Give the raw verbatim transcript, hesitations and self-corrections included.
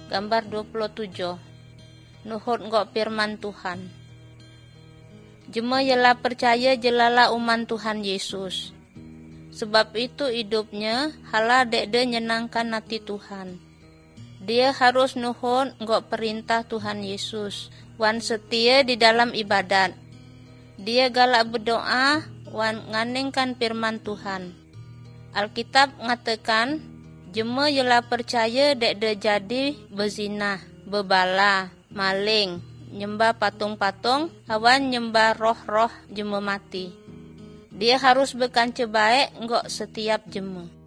Gambar dua puluh tujuh. Nuhut ngok firman Tuhan. Jema ialah percaya jelala uman Tuhan Yesus. Sebab itu hidupnya hala dek de nyenangkan hati Tuhan. Dia harus nuhut ngok perintah Tuhan Yesus. Wan setia di dalam ibadat. Dia galak berdoa wan nganingkan firman Tuhan. Alkitab ngatakan, jema ialah percaya dek de jadi berzina, bebala, maling, nyembah patung-patung, awan nyembah roh-roh jema mati. Dia harus berkanca baik ngok setiap jema.